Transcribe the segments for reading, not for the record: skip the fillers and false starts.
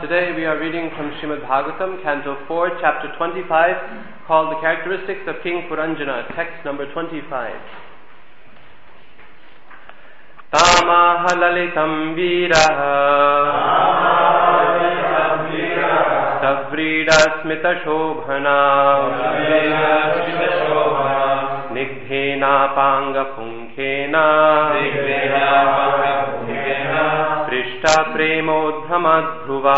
Today we are reading from Srimad Bhagavatam, Canto 4, Chapter 25, called The Characteristics of King Puranjana, text number 25. Tamaha lalitam viraha savrida smita shobhana nigdhena panga punkhena Prishta premodhramadhruva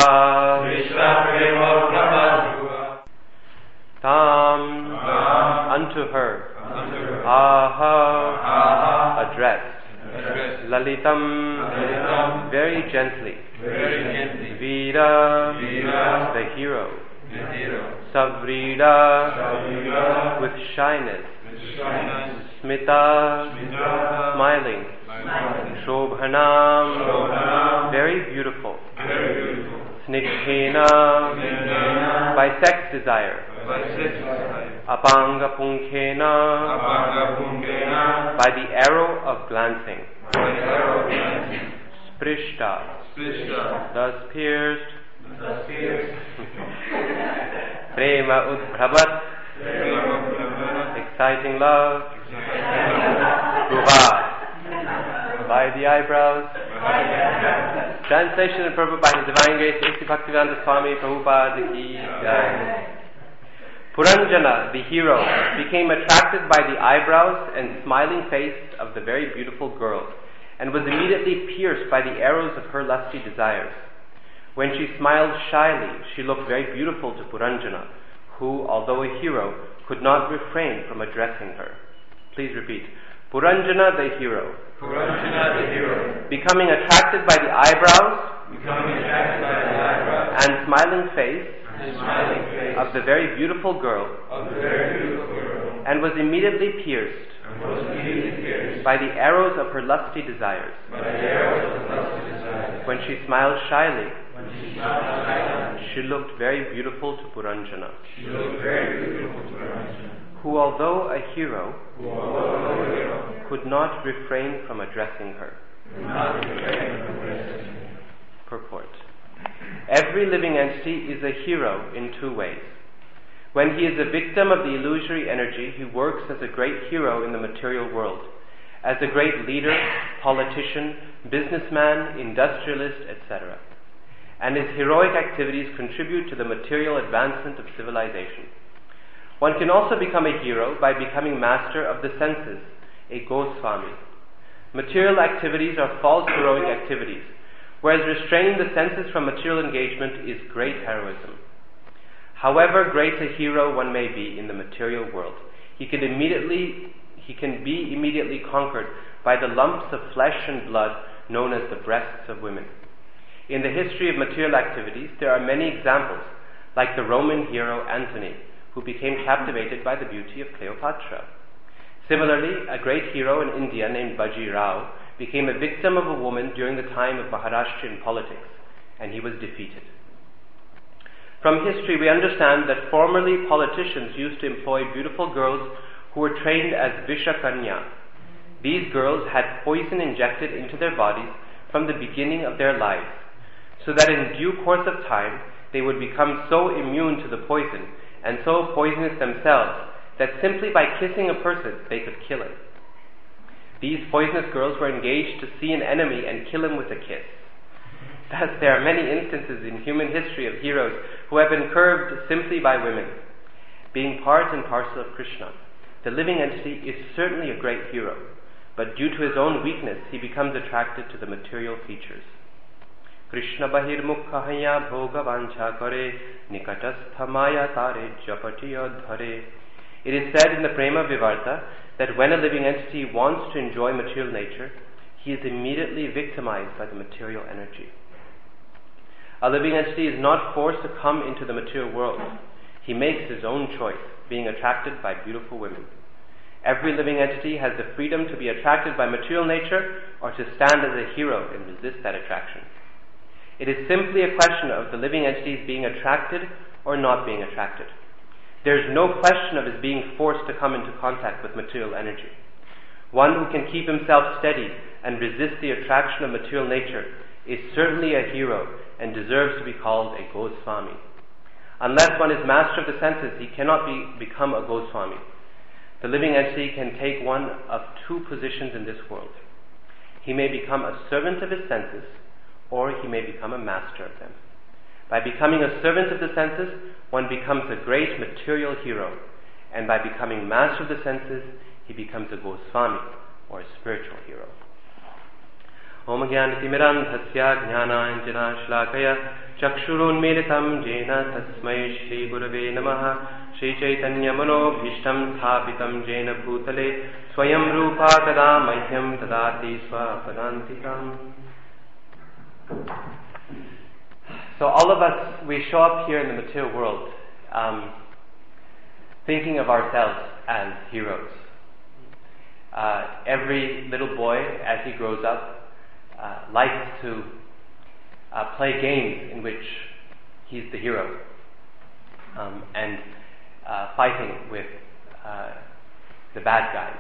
Tam unto her Aha addressed Lalitam very gently Vira the hero Savrida with shyness Smita smiling Shobhanam very beautiful Snigdhena by sex desire Apanga punkhena by the arrow of glancing Sprishta thus pierced Prema udbhavat exciting love Dhruva by the eyebrows. Translation and purport by His Divine Grace A.C. Bhaktivedanta Swami Prabhupada Ki Jai. Puranjana, the hero, became attracted by the eyebrows and smiling face of the very beautiful girl, and was immediately pierced by the arrows of her lusty desires. When she smiled shyly, she looked very beautiful to Puranjana, who, although a hero, could not refrain from addressing her. Please repeat. Puranjana the hero. Becoming attracted by the eyebrows and smiling face of the very beautiful girl, and was immediately pierced by the arrows of her lusty desires. When she smiled shyly, she looked very beautiful to Puranjana, who, although a hero, could not refrain from addressing her. Purport. Every living entity is a hero in two ways. When he is a victim of the illusory energy, he works as a great hero in the material world, as a great leader, politician, businessman, industrialist, etc. And his heroic activities contribute to the material advancement of civilization. One can also become a hero by becoming master of the senses, a Goswami. Material activities are false heroic activities, whereas restraining the senses from material engagement is great heroism. However great a hero one may be in the material world, he can be immediately conquered by the lumps of flesh and blood known as the breasts of women. In the history of material activities, there are many examples, like the Roman hero Antony, who became captivated by the beauty of Cleopatra. Similarly, a great hero in India named Baji Rao became a victim of a woman during the time of Maharashtrian politics, and he was defeated. From history, we understand that formerly politicians used to employ beautiful girls who were trained as Vishakanya. These girls had poison injected into their bodies from the beginning of their lives, so that in due course of time they would become so immune to the poison and so poisonous themselves that simply by kissing a person they could kill him. These poisonous girls were engaged to see an enemy and kill him with a kiss. Thus, there are many instances in human history of heroes who have been curbed simply by women. Being part and parcel of Krishna, the living entity is certainly a great hero, but due to his own weakness, he becomes attracted to the material features. Krishna bahir mukhahaya bhoga vancha kare nikatastha maya tare japatiya dhare. It is said in the Prema Vivarta that when a living entity wants to enjoy material nature, he is immediately victimized by the material energy. A living entity is not forced to come into the material world. He makes his own choice, being attracted by beautiful women. Every living entity has the freedom to be attracted by material nature or to stand as a hero and resist that attraction. It is simply a question of the living entities being attracted or not being attracted. There is no question of his being forced to come into contact with material energy. One who can keep himself steady and resist the attraction of material nature is certainly a hero and deserves to be called a Goswami. Unless one is master of the senses, he cannot become a Goswami. The living entity can take one of two positions in this world. He may become a servant of his senses, or he may become a master of them. By becoming a servant of the senses, one becomes a great material hero, and by becoming master of the senses, he becomes a Goswami, or a spiritual hero. Om Jnanatimirandhasya Jnananjana Shlakaya Chakshurunmilitam Jena Tasmai Shri Gurave Namaha Shri Chaitanya Manobhishtam Sthapitam Jena Bhutale Swayam Rupa Tada Mahyam Tadati Swapadantikam. So all of us, we show up here in the material world thinking of ourselves as heroes. Every little boy, as he grows up, likes to play games in which he's the hero and fighting with the bad guys.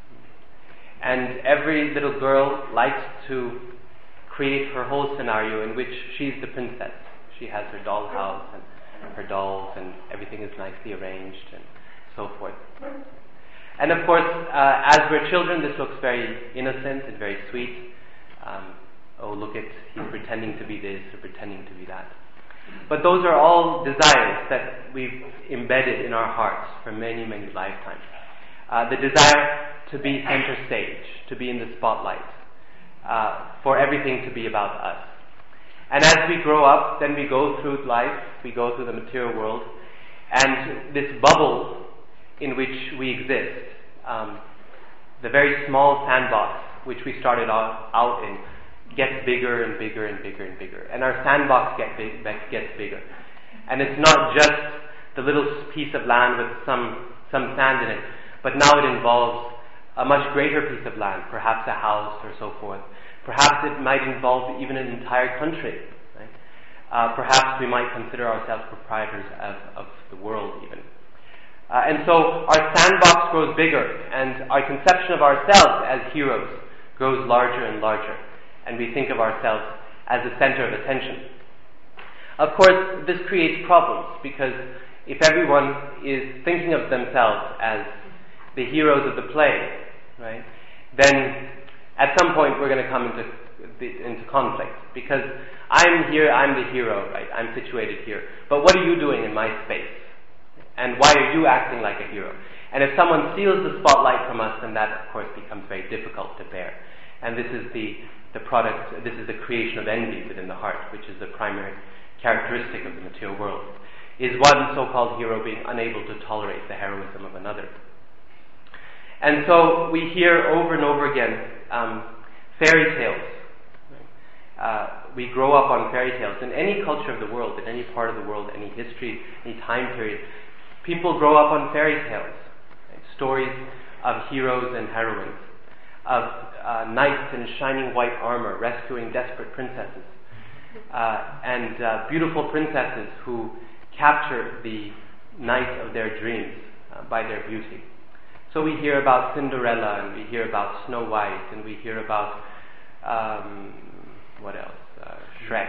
And every little girl likes to create her whole scenario in which she's the princess. She has her doll house and her dolls, and everything is nicely arranged and so forth. And of course, as we're children, this looks very innocent and very sweet. Oh, look at, he's pretending to be this or pretending to be that. But those are all desires that we've embedded in our hearts for many, many lifetimes. The desire to be center stage, to be in the spotlight, for everything to be about us. And as we grow up, then we go through life, we go through the material world, and this bubble in which we exist, the very small sandbox which we started out in, gets bigger and bigger and bigger and bigger. And our sandbox gets bigger. And it's not just the little piece of land with some sand in it, but now it involves a much greater piece of land, perhaps a house or so forth. Perhaps it might involve even an entire country. Right? Perhaps we might consider ourselves proprietors of the world even. And so our sandbox grows bigger, and our conception of ourselves as heroes grows larger and larger, and we think of ourselves as the center of attention. Of course, this creates problems, because if everyone is thinking of themselves as the heroes of the play, right, then at some point we're going to come into conflict, because I'm here, I'm the hero, right, I'm situated here, but what are you doing in my space? And why are you acting like a hero? And if someone steals the spotlight from us, then that, of course, becomes very difficult to bear. And this is the product, this is the creation of envy within the heart, which is the primary characteristic of the material world. Is one so-called hero being unable to tolerate the heroism of another. And so we hear over and over again fairy tales. We grow up on fairy tales. In any culture of the world, in any part of the world, any history, any time period, people grow up on fairy tales. Right? Stories of heroes and heroines, of knights in shining white armor rescuing desperate princesses, and beautiful princesses who capture the knight of their dreams by their beauty. So we hear about Cinderella, and we hear about Snow White, and we hear about what else? Shrek.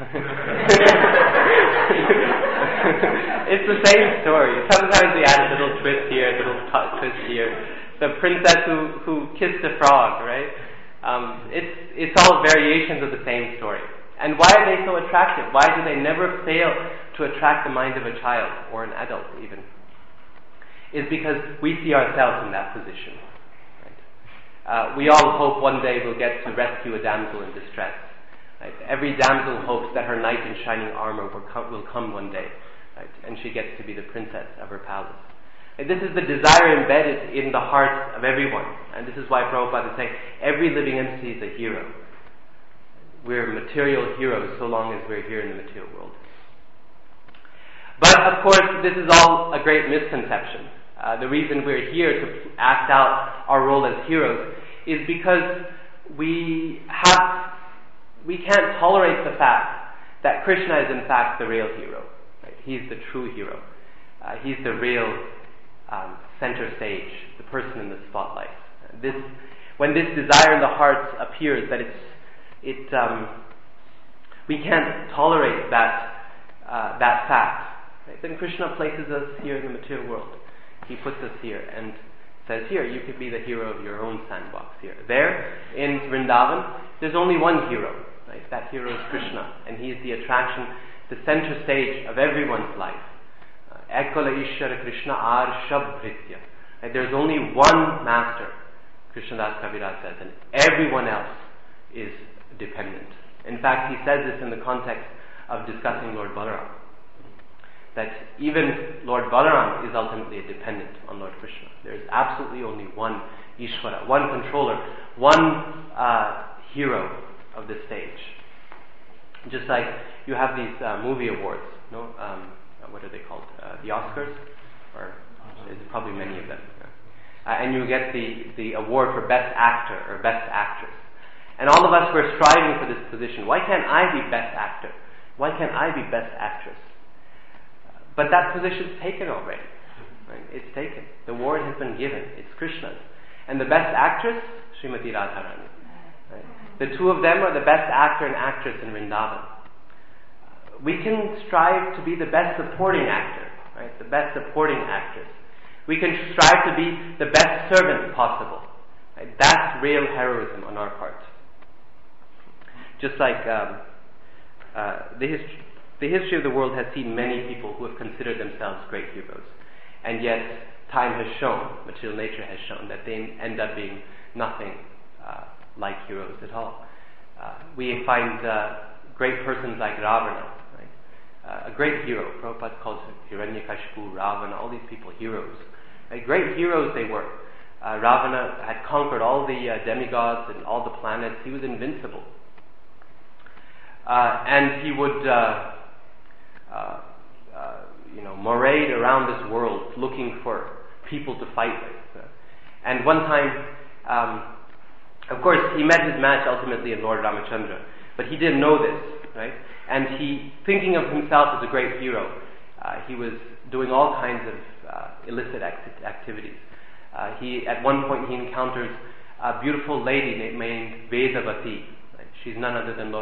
It's the same story. Sometimes we add a little twist here, a little twist here. The princess who kissed a frog, right? It's all variations of the same story. And why are they so attractive? Why do they never fail to attract the mind of a child or an adult even? Is because we see ourselves in that position. Right? We all hope one day we'll get to rescue a damsel in distress. Right? Every damsel hopes that her knight in shining armor will come one day, right? And she gets to be the princess of her palace. And this is the desire embedded in the heart of everyone. And this is why Prabhupada is saying every living entity is a hero. We're material heroes so long as we're here in the material world. But of course, this is all a great misconception. The reason we're here to act out our role as heroes is because we can't tolerate the fact that Krishna is in fact the real hero. Right? He's the true hero. He's the real center stage, the person in the spotlight. When this desire in the heart appears, that it We can't tolerate that fact. Right? Then Krishna places us here in the material world. He puts us here and says, here, you could be the hero of your own sandbox here. There, in Vrindavan, there's only one hero. Right? That hero is Krishna, and he is the attraction, the center stage of everyone's life. Ekala Ishvara Krishna Ar Shabhritya. Right? There's only one master, Krishnadas Kaviraj says, and everyone else is dependent. In fact, he says this in the context of discussing Lord Balaram, that even Lord Balaram is ultimately a dependent on Lord Krishna. There is absolutely only one Ishvara, one controller, one hero of the stage. Just like you have these movie awards, no? What are they called? The Oscars? Or there's probably many of them. And you get the award for Best Actor or Best Actress. And all of us were striving for this position. Why can't I be Best Actor? Why can't I be Best Actress? But that position's taken already. Right? It's taken. The award has been given. It's Krishna's. And the Best Actress, Srimati Radharani. Right? The two of them are the best actor and actress in Vrindavan. We can strive to be the best supporting actor, right? The best supporting actress. We can strive to be the best servant possible. Right? That's real heroism on our part. Just like the history of the world has seen many people who have considered themselves great heroes, and yet time has shown, material nature has shown, that they end up being nothing like heroes at all. We find great persons like Ravana, right? A great hero. Prabhupada calls Hiranyakashipu, Ravana, all these people heroes. Right? Great heroes they were. Ravana had conquered all the demigods and all the planets. He was invincible. And he would parade around this world looking for people to fight with. And one time, of course, he met his match ultimately in Lord Ramachandra, but he didn't know this, right? And he, thinking of himself as a great hero, he was doing all kinds of illicit activities. At one point, he encounters a beautiful lady named Vedavati. Right? She's none other than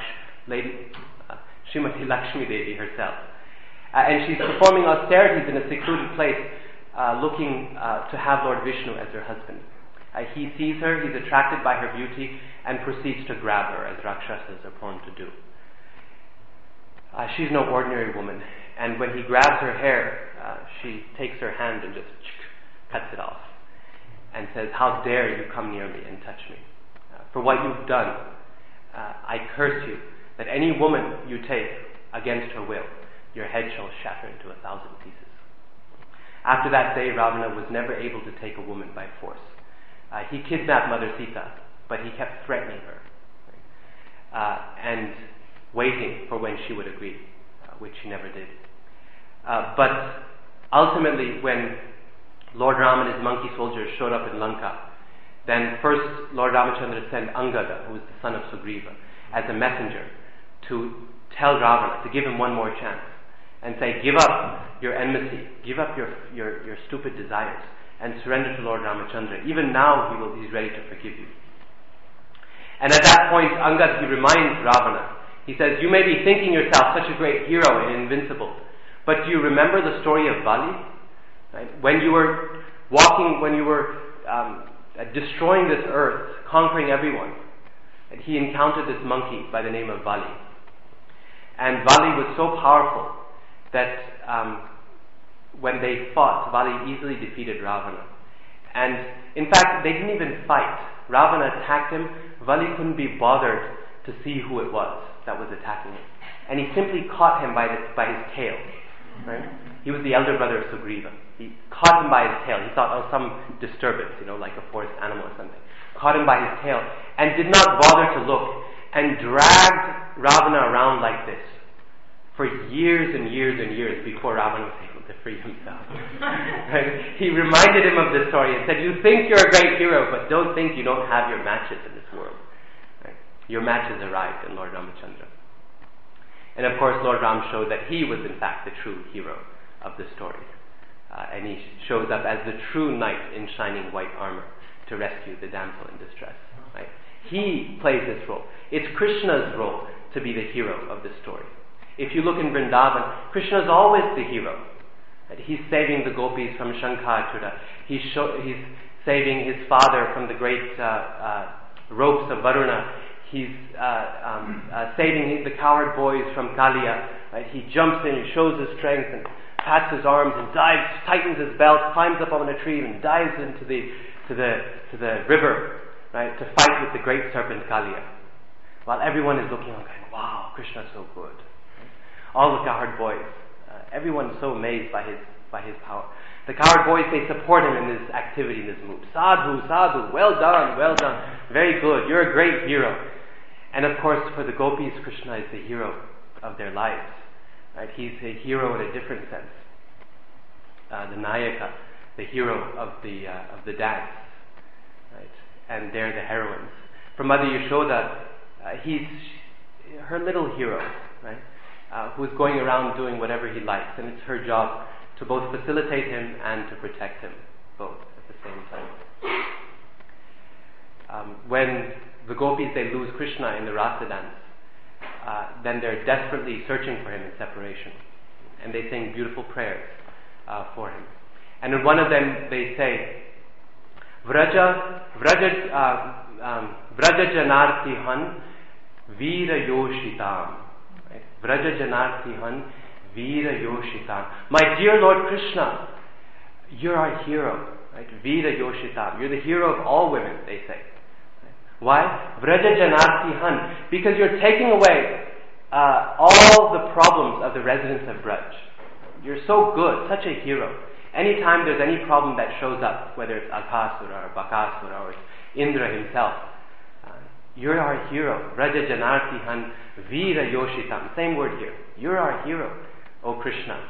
Srimati Lakshmi Devi herself. And she's performing austerities in a secluded place, looking to have Lord Vishnu as her husband. He sees her, he's attracted by her beauty, and proceeds to grab her, as Rakshasas are prone to do. She's no ordinary woman, and when he grabs her hair, she takes her hand and just cuts it off, and says, "How dare you come near me and touch me? For what you've done, I curse you, that any woman you take against her will, your head shall shatter into 1,000 pieces." After that day, Ravana was never able to take a woman by force. He kidnapped Mother Sita, but he kept threatening her, right? And waiting for when she would agree, which she never did. But ultimately, when Lord Ram and his monkey soldiers showed up in Lanka, then first Lord Ramachandra sent Angada, who was the son of Sugriva, as a messenger to tell Ravana, to give him one more chance, and say, give up your enmity, give up your stupid desires, and surrender to Lord Ramachandra. Even now he's ready to forgive you. And at that point, Angad, he reminds Ravana, he says, you may be thinking yourself such a great hero and invincible, but do you remember the story of Bali? Right? When you were destroying this earth, conquering everyone, and he encountered this monkey by the name of Bali. And Bali was so powerful that when they fought, Bali easily defeated Ravana. And in fact, they didn't even fight. Ravana attacked him. Bali couldn't be bothered to see who it was that was attacking him. And he simply caught him by his tail. Right? He was the elder brother of Sugriva. He caught him by his tail. He thought, some disturbance, like a forest animal or something. Caught him by his tail and did not bother to look, and dragged Ravana around like this for years and years and years before Ravana was able to free himself. Right? He reminded him of this story and said, you think you're a great hero, but don't think you don't have your matches in this world. Right? Your matches arrived in Lord Ramachandra. And of course, Lord Ram showed that he was in fact the true hero of the story. And he shows up as the true knight in shining white armor to rescue the damsel in distress. Right? He plays this role. It's Krishna's role to be the hero of the story. If you look in Vrindavan, Krishna is always the hero. He's saving the gopis from Shankhachuda. He's saving his father from the great ropes of Varuna. He's saving the coward boys from Kaliya. Right? He jumps in, he shows his strength, and pats his arms, and dives, tightens his belt, climbs up on a tree, and dives into the river, right, to fight with the great serpent Kaliya. While everyone is looking on, going, "Wow, Krishna's so good." All the coward boys, everyone's so amazed by his power. The coward boys, they support him in this activity, in this move. "Sadhu, sadhu, well done, very good. You're a great hero." And of course, for the gopis, Krishna is the hero of their lives. Right? He's a hero in a different sense. The Nayaka, the hero of the dance, right? And they're the heroines. For Mother Yashoda, he's her little hero, right? Who's going around doing whatever he likes, and it's her job to both facilitate him and to protect him, both at the same time. When the gopis, they lose Krishna in the Rasa dance, then they're desperately searching for him in separation, and they sing beautiful prayers for him. And in one of them they say, Vraja Janartihan Veera Yoshitam. Right? Vraja Janartihan Veera Yoshitam. My dear Lord Krishna, you're our hero. Right? Veera Yoshitam. You're the hero of all women, they say. Right? Why? Vraja Janartihan. Because you're taking away all the problems of the residents of Braj. You're so good, such a hero. Anytime there's any problem that shows up, whether it's Akasura or Bakasura or it's Indra himself, you're our hero. Vraja Janartihan Veera Yoshitam. Same word here. You're our hero, O Krishna.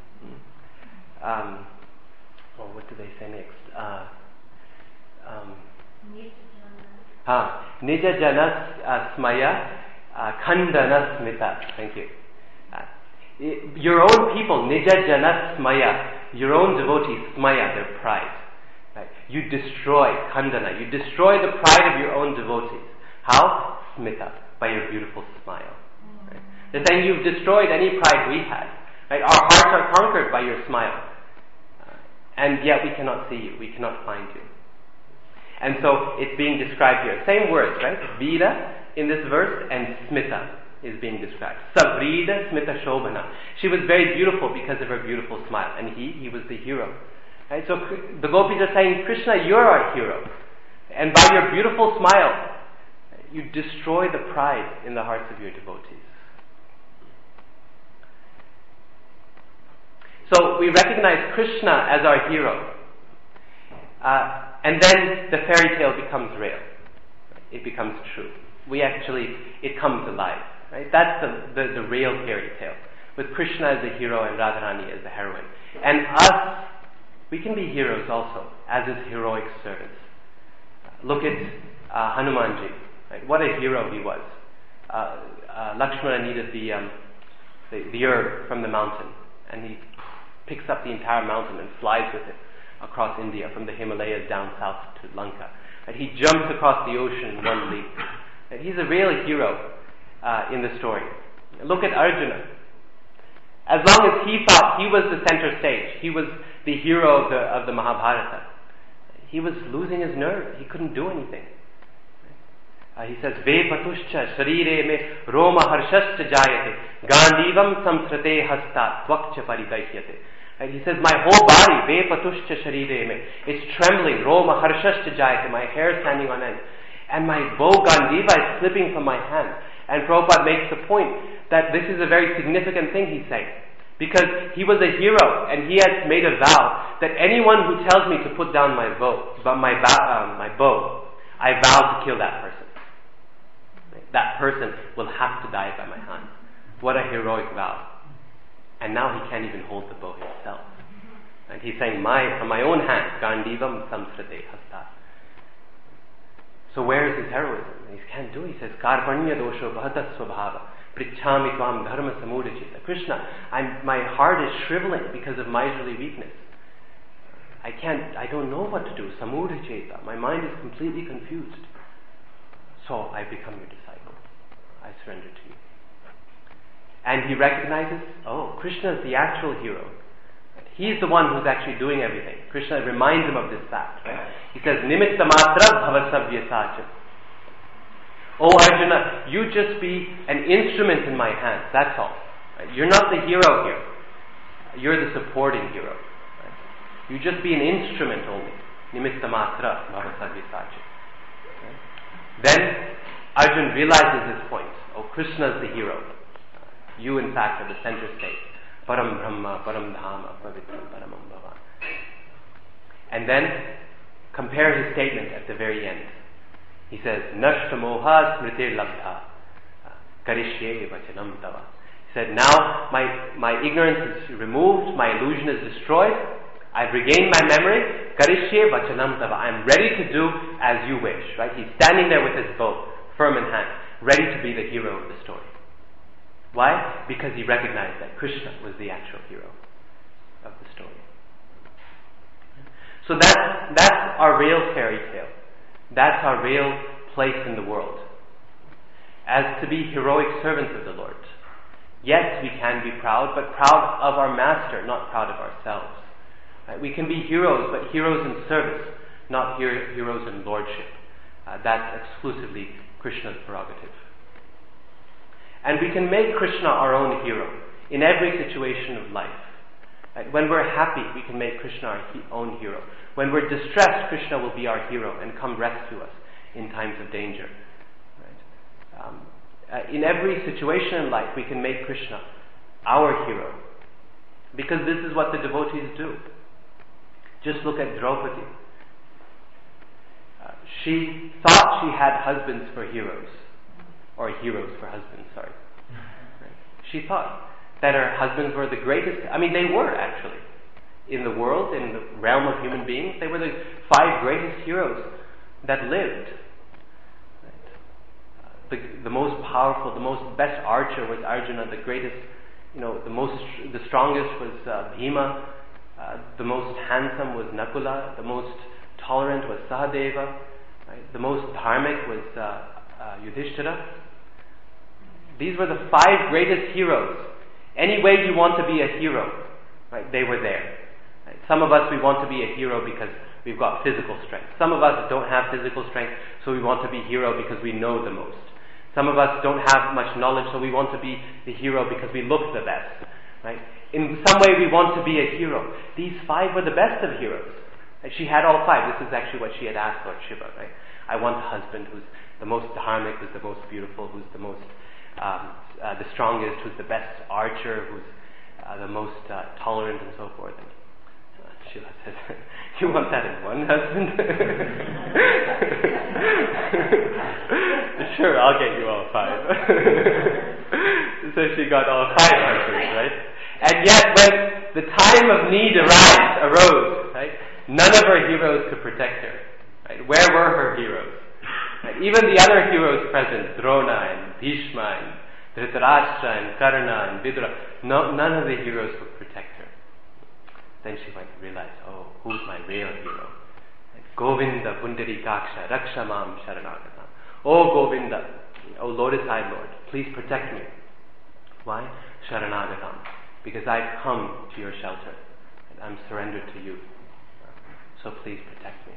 What do they say next? Nija Janas Smaya Khandana Smita. Thank you. Your own people, Nija Janas Smaya, your own devotees, Smaya, their pride. Right? You destroy Khandana, you destroy the pride of your own devotees. How? Smita, by your beautiful smile. Right? They're saying you've destroyed any pride we had. Right? Our hearts are conquered by your smile. And yet we cannot see you, we cannot find you. And so it's being described here. Same words, right? Veera in this verse and Smita is being described. Savrida Smita Shobhana. She was very beautiful because of her beautiful smile. And he was the hero. Right? So the gopis are saying, Krishna, you're our hero. And by your beautiful smile, you destroy the pride in the hearts of your devotees. So we recognize Krishna as our hero. And then the fairy tale becomes real. It becomes true. It comes alive. Right? That's the real fairy tale. With Krishna as the hero and Radharani as the heroine. And us, we can be heroes also, as his heroic servants. Look at Hanumanji. Right? What a hero he was. Lakshmana needed the herb from the mountain, and he picks up the entire mountain and flies with it across India, from the Himalayas down south to Lanka. Right? He jumps across the ocean in one leap. Right? He's a real hero in the story. Look at Arjuna. As long as he thought he was the center stage, he was the hero of the Mahabharata, he was losing his nerve. He couldn't do anything. He says, Ve patuscha sharire me roma harshascha jayate gandivam samsrate hasta tvakcha paridahyate. He says, my whole body, ve patuscha sharire me, it's trembling, roma harshascha jayate, my hair standing on end, and my bow gandiva is slipping from my hand. And Prabhupada makes the point that this is a very significant thing he's saying. Because he was a hero, and he has made a vow that anyone who tells me to put down my bow, I vow to kill that person. That person will have to die by my hand. What a heroic vow. And now he can't even hold the bow himself. And he's saying, from my own hand, Gandivam samsrate hasta. So where is his heroism? He can't do it. He says, Karpanya dosho bhadat svabhava prichhami tvam dharma samudachita. Krishna, my heart is shriveling because of miserly weakness. I don't know what to do. Samudachita. My mind is completely confused. So I become your disciple. I surrender to you. And he recognizes, Krishna is the actual hero. He's the one who's actually doing everything. Krishna reminds him of this fact. Right? He says, Nimitta matra bhavasavya sacham. Oh Arjuna, you just be an instrument in my hands. That's all. Right? You're not the hero here. You're the supporting hero. Right? You just be an instrument only. Nimitta matra bhavasavya sacham. Right? Then Arjuna realizes this point. Krishna is the hero. You, in fact, are the center state. Param Brahma, Param Dhama, Pavitram, Paramam Bhavan. And then compare his statement at the very end. He says, Nashta moha smritir labdha karishye vachanam tava. He said, now my ignorance is removed, my illusion is destroyed, I've regained my memory, karishye vachanam tava. I'm ready to do as you wish. Right? He's standing there with his bow, firm in hand, ready to be the hero of the story. Why? Because he recognized that Krishna was the actual hero of the story. So that's our real fairy tale. That's our real place in the world. As to be heroic servants of the Lord. Yes, we can be proud, but proud of our master, not proud of ourselves. Right? We can be heroes, but heroes in service, not heroes in lordship. That's exclusively Krishna's prerogative. And we can make Krishna our own hero in every situation of life. Right? When we're happy, we can make Krishna our own hero. When we're distressed, Krishna will be our hero and come rescue us in times of danger. Right? In every situation in life, we can make Krishna our hero. Because this is what the devotees do. Just look at Draupadi. She thought she had husbands for heroes. Or heroes for husbands, sorry. Right. She thought that her husbands were the greatest. They were actually. In the world, in the realm of human beings, they were the 5 greatest heroes that lived. Right. The most powerful, the most best archer was Arjuna. The greatest, the strongest was Bhima. The most handsome was Nakula. The most tolerant was Sahadeva. Right. The most dharmic was Yudhishthira. These were the 5 greatest heroes. Any way you want to be a hero, right? They were there. Right? Some of us, we want to be a hero because we've got physical strength. Some of us don't have physical strength, so we want to be hero because we know the most. Some of us don't have much knowledge, so we want to be the hero because we look the best. Right? In some way, we want to be a hero. These 5 were the best of heroes. Right? She had all 5. This is actually what she had asked Lord Shiva. Right? I want a husband who's the most dharmic, who's the most beautiful, who's the most the strongest, who's the best archer, who's the most tolerant, and so forth. And Shiva says, "You want that in one husband? Sure, I'll get you all 5." So she got all 5 husbands, right? And yet, when the time of need arose, right, none of her heroes could protect her. Right? Where were her heroes? Right? Even the other heroes present, Drona and Bhishma and Dhritarashtra and Karna and Vidura, none of the heroes could protect her. Then she went to realize, who's my real hero? Govinda Pundarikaksha Rakshamam Sharanagatam. Oh Govinda, oh lotus-eyed Lord, please protect me. Why? Sharanagatam. Because I've come to your shelter and I'm surrendered to you. So please protect me.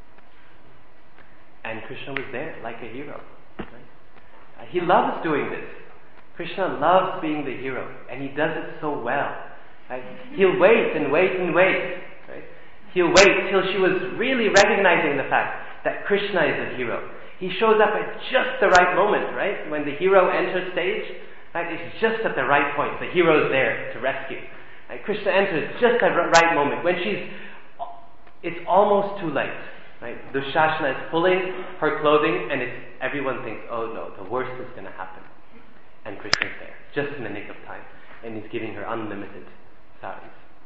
And Krishna was there like a hero. Right? He loves doing this. Krishna loves being the hero, and he does it so well. Right? He'll wait and wait and wait. Right? He'll wait till she was really recognizing the fact that Krishna is a hero. He shows up at just the right moment, right? When the hero enters stage, right? It's just at the right point. The hero's there to rescue. Right? Krishna enters just at the right moment when it's almost too late. Right? Dushasana is pulling her clothing, and everyone thinks, oh no, the worst is going to happen. And Krishna's there, just in the nick of time, and he's giving her unlimited saris.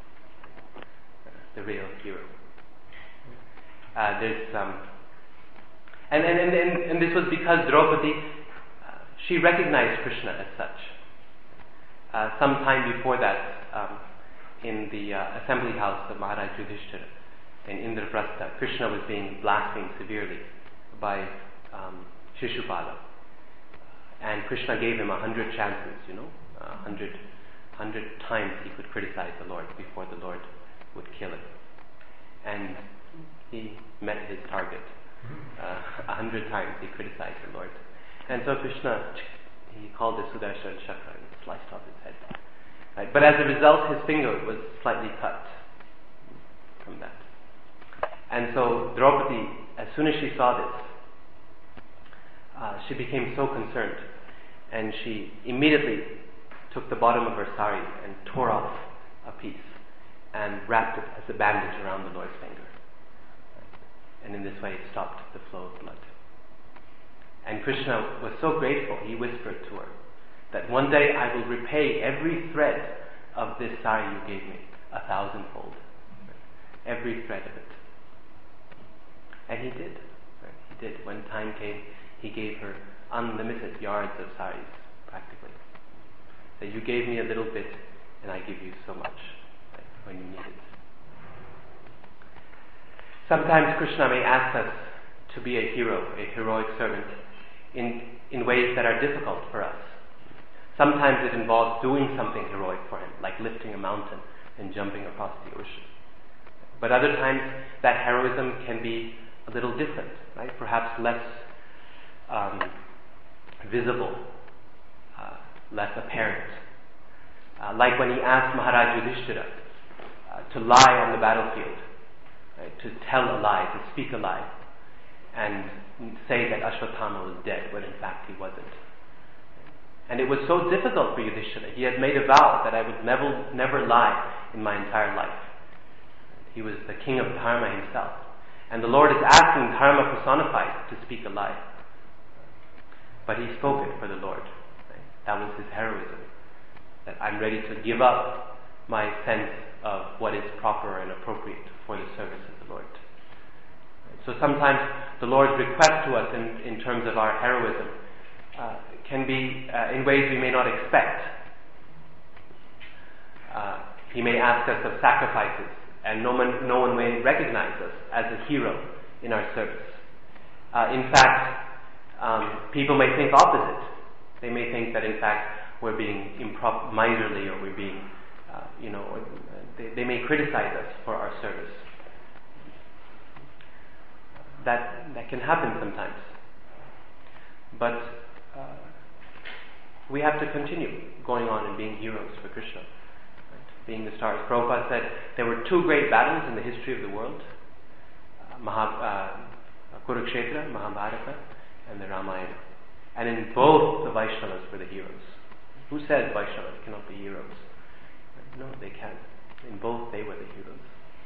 The real hero. And this was because Draupadi, she recognized Krishna as such. Some time before that, in the assembly house of Maharaj Yudhishthira, in Indraprastha, Krishna was being blasphemed severely by Shishupala. And Krishna gave him 100 chances, 100 times he could criticize the Lord before the Lord would kill him. And he met his target. 100 times he criticized the Lord. And so Krishna, he called the Sudarshan Chakra and sliced off his head. Right? But as a result, his finger was slightly cut from that. And so Draupadi, as soon as she saw this, she became so concerned, and she immediately took the bottom of her sari and tore off a piece and wrapped it as a bandage around the Lord's finger. And in this way it stopped the flow of blood. And Krishna was so grateful, he whispered to her that one day I will repay every thread of this sari you gave me 1,000-fold. Every thread of it. And he did. He did. When time came, he gave her unlimited yards of saris, practically. So you gave me a little bit, and I give you so much when you need it. Sometimes Krishna may ask us to be a hero, a heroic servant, in ways that are difficult for us. Sometimes it involves doing something heroic for him, like lifting a mountain and jumping across the ocean. But other times that heroism can be a little different, right? Perhaps less visible, less apparent. Like when he asked Maharaj Yudhishthira to lie on the battlefield, right? To tell a lie, to speak a lie, and say that Ashwatthama was dead when in fact he wasn't. And it was so difficult for Yudhishthira. He had made a vow that I would never lie in my entire life. He was the king of Dharma himself. And the Lord is asking Dharma personified to speak a lie. But he spoke it for the Lord. Right? That was his heroism. That I'm ready to give up my sense of what is proper and appropriate for the service of the Lord. Right? So sometimes the Lord's request to us in terms of our heroism can be in ways we may not expect. He may ask us of sacrifices, and no one may recognize us as a hero in our service. In fact, people may think opposite. They may think that in fact we're being miserly, or we're being, they may criticize us for our service. That can happen sometimes. But we have to continue going on and being heroes for Krishna. Right? Being the stars. Prabhupada said there were two great battles in the history of the world. Kurukshetra, Mahabharata, and the Ramayana. And in both the Vaishnavas were the heroes. Who says Vaishnavas cannot be heroes? Right? No, they can. In both they were the heroes.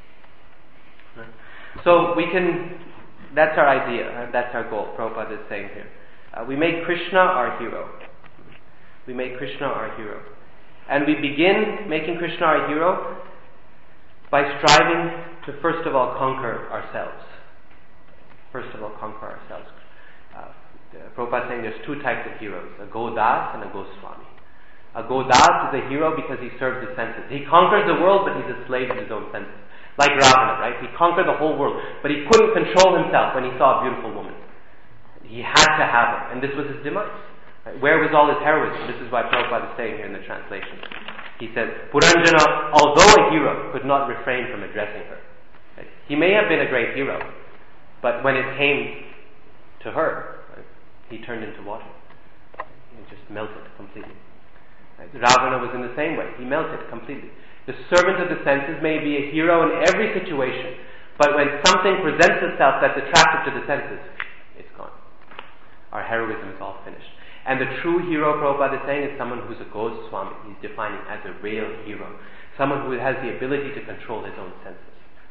Right? So we can, that's our idea, that's our goal, Prabhupada is saying here. We make Krishna our hero. We make Krishna our hero. And we begin making Krishna our hero by striving to first of all conquer ourselves. First of all conquer ourselves. Prabhupada is saying there's two types of heroes, a Godas and a Goswami. A Godas is a hero because he serves his senses. He conquers the world, but he's a slave of his own senses. Like Ravana, right? He conquered the whole world, but he couldn't control himself when he saw a beautiful woman. He had to have her, and this was his demise. Right? Where was all his heroism? This is why Prabhupada is saying here in the translation. He says, Puranjana, although a hero, could not refrain from addressing her. Right? He may have been a great hero, but when it came to her, right, he turned into water. He just melted completely. Right? Ravana was in the same way. He melted completely. The servant of the senses may be a hero in every situation, but when something presents itself that's attractive to the senses, it's gone. Our heroism is all finished. And the true hero, Prabhupada is saying, is someone who's a Goswami. He's defining as a real hero. Someone who has the ability to control his own senses.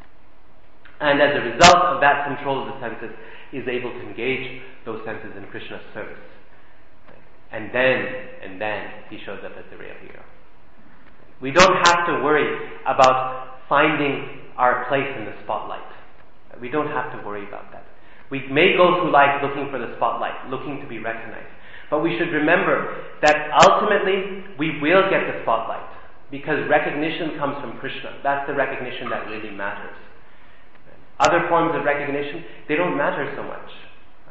And as a result of that control of the senses, is able to engage those senses in Krishna's service. And then he shows up as the real hero. We don't have to worry about finding our place in the spotlight. We don't have to worry about that. We may go through life looking for the spotlight, looking to be recognized. But we should remember that ultimately we will get the spotlight, because recognition comes from Krishna. That's the recognition that really matters. Other forms of recognition, they don't matter so much.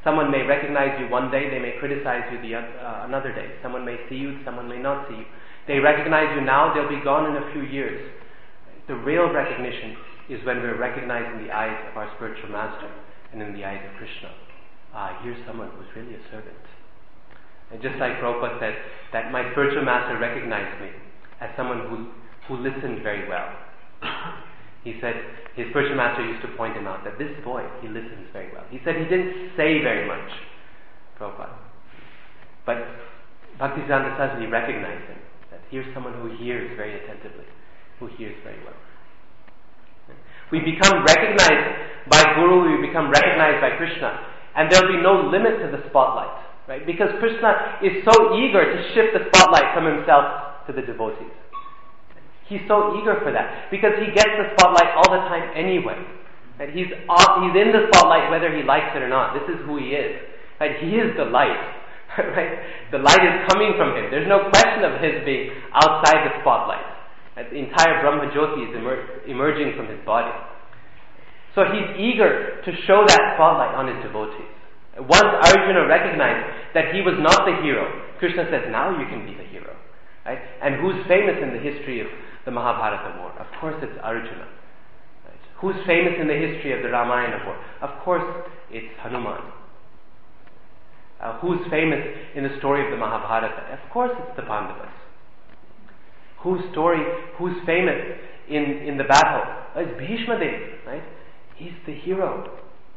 Someone may recognize you one day, they may criticize you another day. Someone may see you, someone may not see you. They recognize you now, they'll be gone in a few years. The real recognition is when we're recognized in the eyes of our spiritual master and in the eyes of Krishna. Here's someone who's really a servant. And just like Prabhupada said, that my spiritual master recognized me as someone who listened very well. He said his spiritual master used to point him out that this boy, he listens very well. He said he didn't say very much, Prabhupada. But Bhaktisiddhanta Saraswati recognized him, that here's someone who hears very attentively, who hears very well. We become recognized by Guru, we become recognized by Krishna, and there'll be no limit to the spotlight, right? Because Krishna is so eager to shift the spotlight from himself to the devotees. He's so eager for that because he gets the spotlight all the time anyway. Right? He's in the spotlight whether he likes it or not. This is who he is. Right? He is the light. Right? The light is coming from him. There's no question of his being outside the spotlight. Right? The entire Brahma Jyoti is emerging from his body. So he's eager to show that spotlight on his devotees. Once Arjuna recognized that he was not the hero, Krishna says, now you can be the hero. Right? And who's famous in the history of the Mahabharata war? Of course it's Arjuna. Right? Who's famous in the history of the Ramayana war? Of course it's Hanuman. Who's famous in the story of the Mahabharata? Of course it's the Pandavas. Who's famous in the battle? It's Bhishma Dev, right? He's the hero.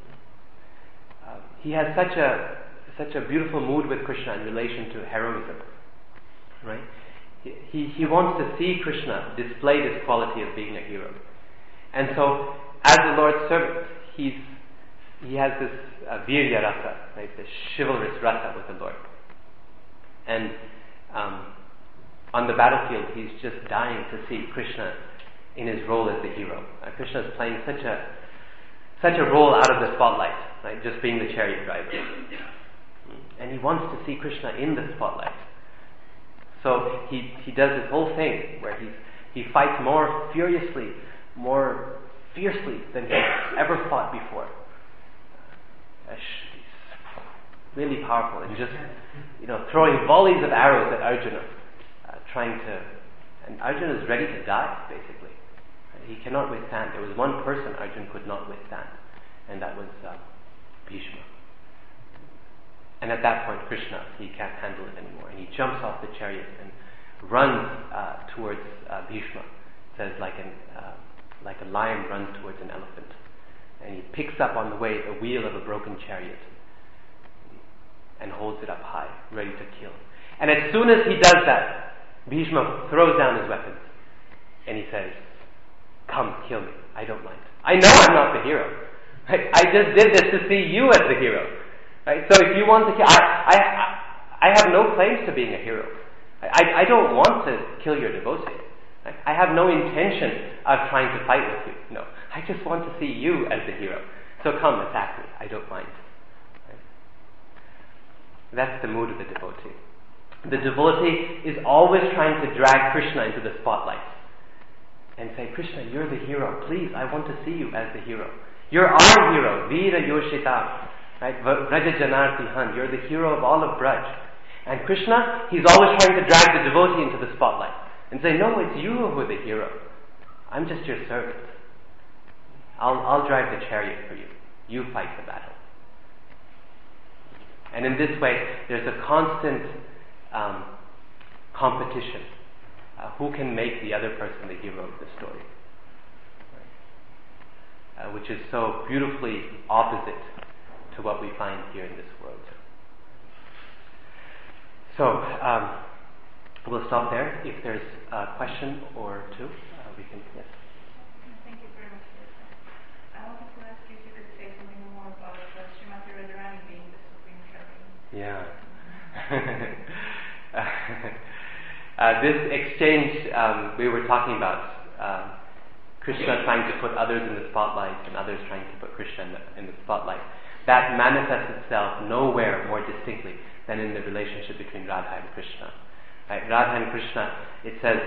He has such a beautiful mood with Krishna in relation to heroism, right? He wants to see Krishna display this quality of being a hero. And so, as the Lord's servant, he has this virya rasa, right, this chivalrous rasa with the Lord. And on the battlefield, he's just dying to see Krishna in his role as the hero. Krishna is playing such a role out of the spotlight, right, just being the chariot driver. And he wants to see Krishna in the spotlight. So he does this whole thing where he fights more furiously, more fiercely than he's ever fought before. He's really powerful and just throwing volleys of arrows at Arjuna, and Arjuna is ready to die basically. He cannot withstand. There was one person Arjuna could not withstand, and that was Bhishma. And at that point, Krishna, he can't handle it anymore. And he jumps off the chariot and runs towards Bhishma. It says like a lion runs towards an elephant. And he picks up on the way the wheel of a broken chariot and holds it up high, ready to kill. And as soon as he does that, Bhishma throws down his weapons. And he says, come, kill me. I don't mind. I know I'm not the hero. Right? I just did this to see you as the hero. Right? So if you want to kill, I have no claims to being a hero. I don't want to kill your devotee. Right? I have no intention of trying to fight with you. No, I just want to see you as the hero. So come, attack me. I don't mind. Right? That's the mood of the devotee. The devotee is always trying to drag Krishna into the spotlight and say, Krishna, you're the hero. Please, I want to see you as the hero. You're our hero. Veera Yoshita. Right? Vraja Janarti Han. You're the hero of all of Braj. And Krishna, he's always trying to drag the devotee into the spotlight and say, no, it's you who are the hero. I'm just your servant. I'll drive the chariot for you. You fight the battle. And in this way, there's a constant competition. Who can make the other person the hero of the story? Right? Which is so beautifully opposite to what we find here in this world. So, we'll stop there. If there's a question or two, we can, yes. Thank you very much for your time. I wanted to ask you if you could say something more about Srimati Radharani being the supreme heroine. Yeah. This exchange we were talking about, Krishna trying to put others in the spotlight and others trying to put Krishna in the spotlight. That manifests itself nowhere more distinctly than in the relationship between Radha and Krishna. Right? Radha and Krishna, it says,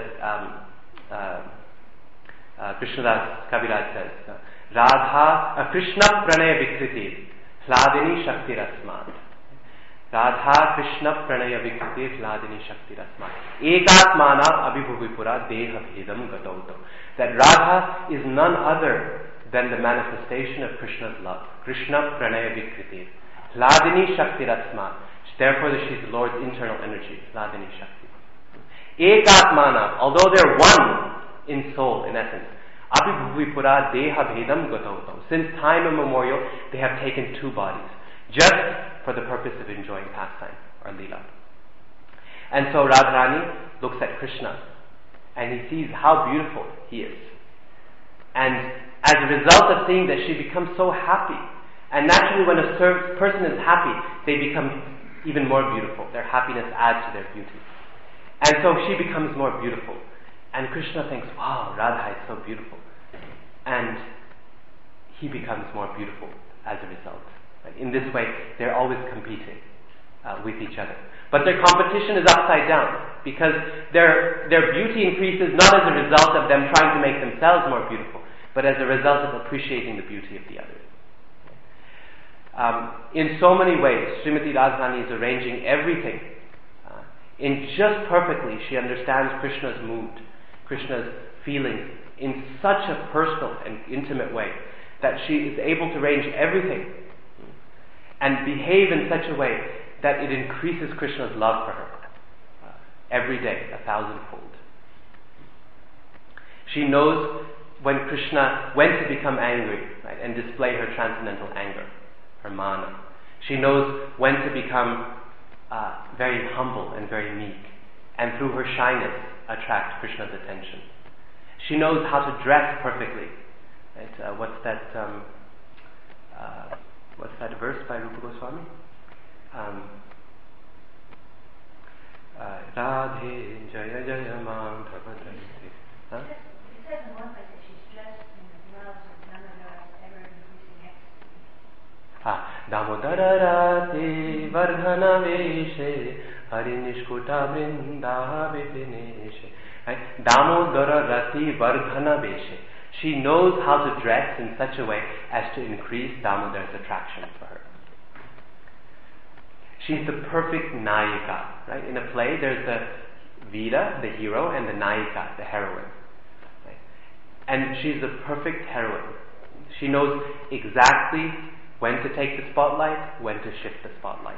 Krishnadas Kaviraj says, Radha, Krishna pranaya vikriti, Hladini Shakti Rasmat. Radha Krishna Pranaya Vikriti Hladini Shakti Rasmat. Ekatmana Abhibhuvipura Deha Bhedam Gatauto. That Radha is none other than the manifestation of Krishna's love. Krishna Pranaya Vikriti. Hladini Shakti Rasmat. Therefore, she is the Lord's internal energy. Hladini Shakti. Ekatmana, although they're one in soul, in essence. Abhibhuvipura Deha Bhedam Gatauto. Since time immemorial, they have taken two bodies, just for the purpose of enjoying pastime or lila. And so Radharani looks at Krishna and he sees how beautiful he is. And as a result of seeing that, she becomes so happy. And naturally, when a person is happy, they become even more beautiful. Their happiness adds to their beauty. And so she becomes more beautiful. And Krishna thinks, wow, Radha is so beautiful. And he becomes more beautiful as a result. Right? In this way, they're always competing with each other. But their competition is upside down, because their beauty increases not as a result of them trying to make themselves more beautiful, but as a result of appreciating the beauty of the other. In so many ways, Srimati Radharani is arranging everything in just perfectly. She understands Krishna's mood, Krishna's feelings in such a personal and intimate way that she is able to arrange everything and behave in such a way that it increases Krishna's love for her every day, 1,000-fold. She knows when to become angry, right, and display her transcendental anger, her mana. She knows when to become very humble and very meek, and through her shyness attract Krishna's attention. She knows how to dress perfectly. Right? What's that verse by Rupa Goswami? Radhe Jaya Jaya Madhava Dhanti. It says in one place that she's dressed in the gloves of Damodara, ever-increasing ecstasy. Damodara Rati Vardhana Veshe Hari Nishkuta Vrinda Vipineshe. Right? Damodara Rati Vardhana Veshe. She knows how to dress in such a way as to increase Damodar's attraction for her. She's the perfect Nayika. Right? In a play, there's the Veera, the hero, and the Nayika, the heroine. Right? And she's the perfect heroine. She knows exactly when to take the spotlight, when to shift the spotlight.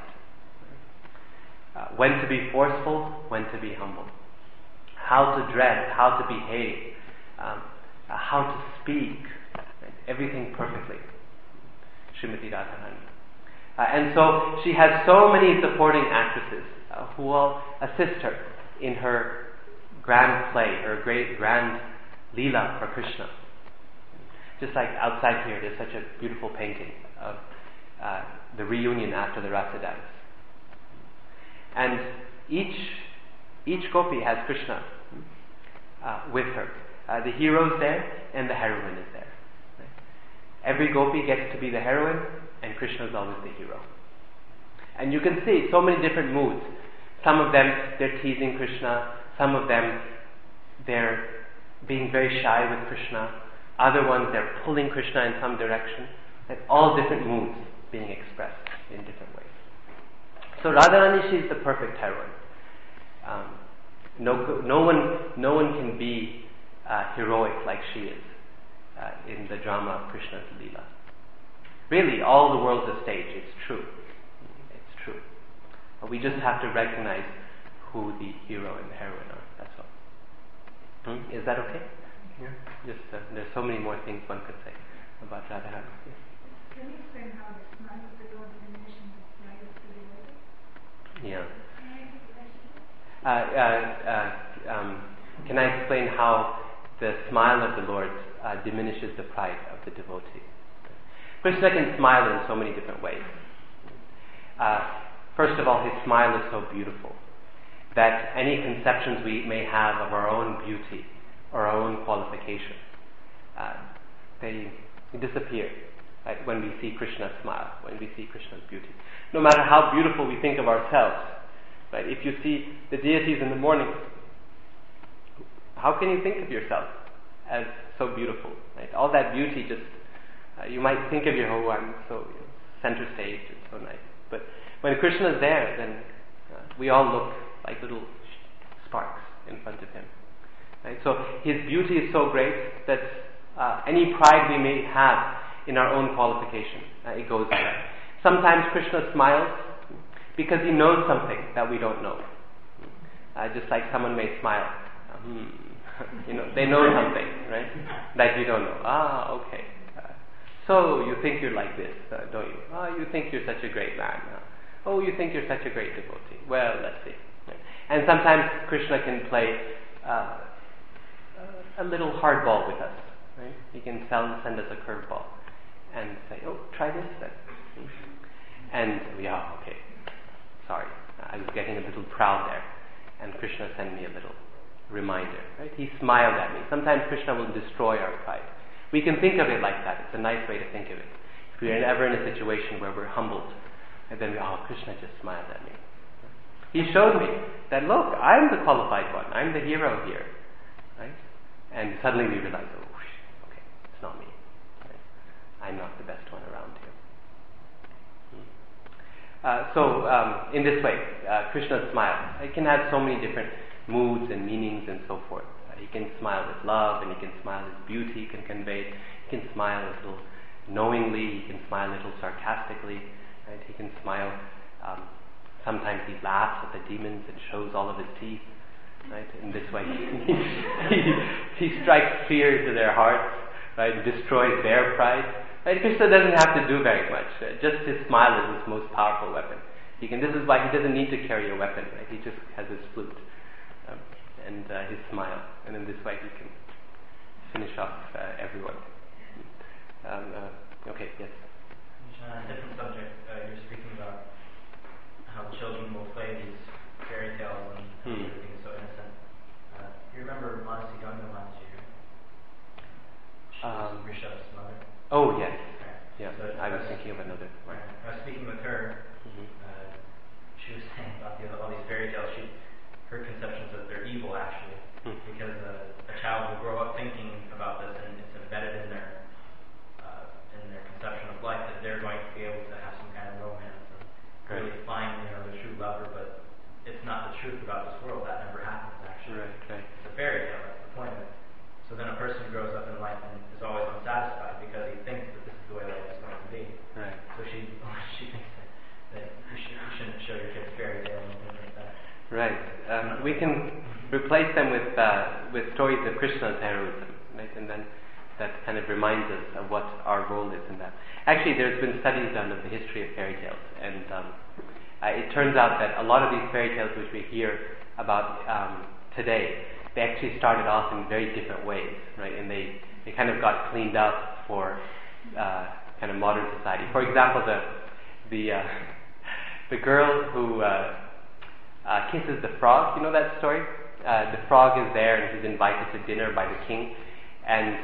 When to be forceful, when to be humble. How to dress, how to behave, how to speak. Right? Everything perfectly. Srimati Radharani. And so she has so many supporting actresses who will assist her in her grand play, her great grand Leela for Krishna. Just like outside here, there's such a beautiful painting of the reunion after the Rasa dance. And each gopi has Krishna with her. The hero's there and the heroine is there. Right? Every gopi gets to be the heroine, and Krishna is always the hero. And you can see so many different moods. Some of them, they're teasing Krishna. Some of them, they're being very shy with Krishna. Other ones, they're pulling Krishna in some direction. Like all different moods being expressed in different ways. So Radharani, she's the perfect heroine. No one can be heroic like she is in the drama of Krishna's Leela. Really, all the world's a stage. It's true. It's true. But we just have to recognize who the hero and the heroine are. That's all. Is that okay? Yeah. Just there's so many more things one could say about Radharani. Yes. Can you explain how the smile of the Lord diminishes the light of the devotee? Yeah. Can I explain how the smile of the Lord diminishes the pride of the devotee? Krishna can smile in so many different ways. First of all, his smile is so beautiful that any conceptions we may have of our own beauty or our own qualification, they disappear, right, when we see Krishna's smile, when we see Krishna's beauty. No matter how beautiful we think of ourselves, right? If you see the deities in the morning, how can you think of yourself as so beautiful? Right? All that beauty just, you might think of your, oh, I'm so center stage. It's so nice. But when Krishna is there, then we all look like little sparks in front of him. Right? So his beauty is so great that any pride we may have in our own qualification, it goes away. Sometimes Krishna smiles because he knows something that we don't know. Just like someone may smile. They know something, right? That you don't know. Okay. So you think you're like this, don't you? You think you're such a great man. You think you're such a great devotee. Well, let's see. Right? And sometimes Krishna can play a little hardball with us. Right? He can send us a curveball and say, try this then. And okay. Sorry, I was getting a little proud there. And Krishna sent me a little reminder. Right? He smiled at me. Sometimes Krishna will destroy our pride. We can think of it like that. It's a nice way to think of it. If we're ever in a situation where we're humbled, and then Krishna just smiled at me. He showed me that, look, I'm the qualified one. I'm the hero here. Right? And suddenly we realize, okay, it's not me. Right? I'm not the best one around here. In this way, Krishna's smile, it can have so many different moods and meanings and so forth. He can smile with love, and he can smile with beauty, he can convey. He can smile a little knowingly, he can smile a little sarcastically. Right? He can smile. Sometimes he laughs at the demons and shows all of his teeth. Right? In this way, he strikes fear to their hearts, right? Destroys their pride. Right? Krishna doesn't have to do very much. Just his smile is his most powerful weapon. This is why he doesn't need to carry a weapon. Right? He just has his flute and his smile, and in this way he can finish off everyone. Okay, yes. On a different subject, you're speaking about how children will play these fairy tales and everything is so innocent. You remember Manasi Ganga Mataji? She was Rishabh's mother. Oh, yes. Right. Yeah, So I was thinking of another. Right. I was speaking with her. She was saying about all these fairy tales. Her conceptions that they're evil, actually, because a child will grow up thinking about this, and it's embedded in their conception of life that they're going to be able to have some kind of romance and really find the true lover, but it's not the truth about this world. That never happens, actually. Right. It's a fairy tale. That's the point of it. So then a person grows up in life and is always unsatisfied because he thinks that this is the way life is going to be. Right. So she thinks that you shouldn't show your kids fairy tales and things like that. Right. We can replace them with stories of Krishna's heroism, right? And then that kind of reminds us of what our role is in that. Actually, there's been studies done of the history of fairy tales, and it turns out that a lot of these fairy tales which we hear about today, they actually started off in very different ways, right? And they kind of got cleaned up for kind of modern society. For example, the girl who kisses the frog. You know that story? The frog is there and he's invited to dinner by the king, and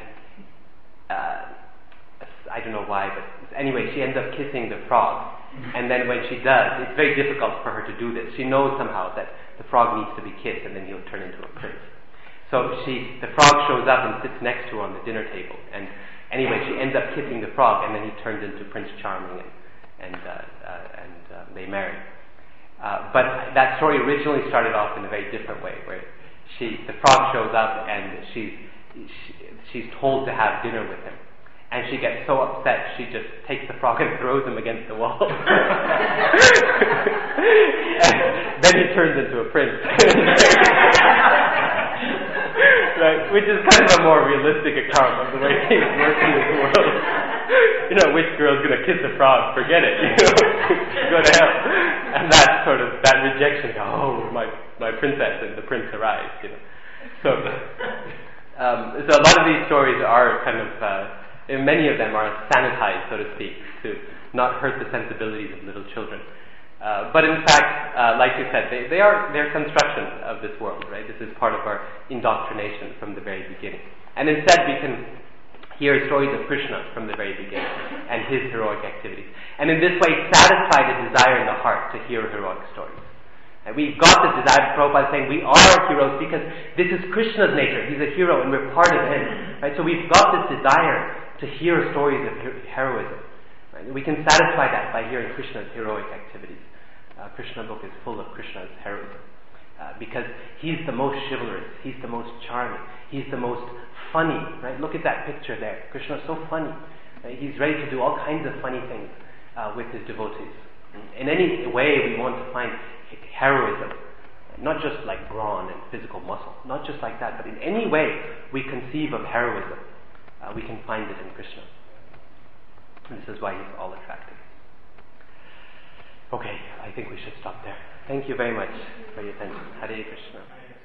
I don't know why, but anyway, she ends up kissing the frog. And then when she does, it's very difficult for her to do this. She knows somehow that the frog needs to be kissed, and then he'll turn into a prince. So the frog shows up and sits next to her on the dinner table. And anyway, she ends up kissing the frog, and then he turns into Prince Charming, and they marry. But that story originally started off in a very different way, where the frog shows up and she's told to have dinner with him. And she gets so upset, she just takes the frog and throws him against the wall. And then he turns into a prince. Right? Which is kind of a more realistic account of the way things work in this world. Which girl's going to kiss a frog? Forget it. Go to hell. And that rejection, my princess, and the prince arrives. So a lot of these stories are kind of, many of them are sanitized, so to speak, to not hurt the sensibilities of little children. But in fact, like you said, they're construction of this world, right? This is part of our indoctrination from the very beginning. And instead we can hear stories of Krishna from the very beginning and his heroic activities. And in this way satisfy the desire in the heart to hear heroic stories. And we've got the desire, Prabhupada saying we are heroes because this is Krishna's nature. He's a hero and we're part of him. Right? So we've got this desire to hear stories of heroism. Right? Right? We can satisfy that by hearing Krishna's heroic activities. Krishna book is full of Krishna's heroism. Because he's the most chivalrous, he's the most charming, he's the most funny, right? Look at that picture there. Krishna is so funny. Right? He's ready to do all kinds of funny things with his devotees. In any way we want to find heroism, not just like brawn and physical muscle, not just like that, but in any way we conceive of heroism, we can find it in Krishna. And this is why he's all attractive. Okay, I think we should stop there. Thank you very much for your attention. Hare Krishna.